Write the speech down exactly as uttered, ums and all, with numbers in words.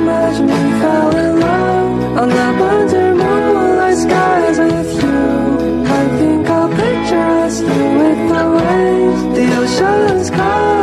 imagine we fell in love on the under moonlight skies with you. I think I'll picture us here with the waves, the ocean sky.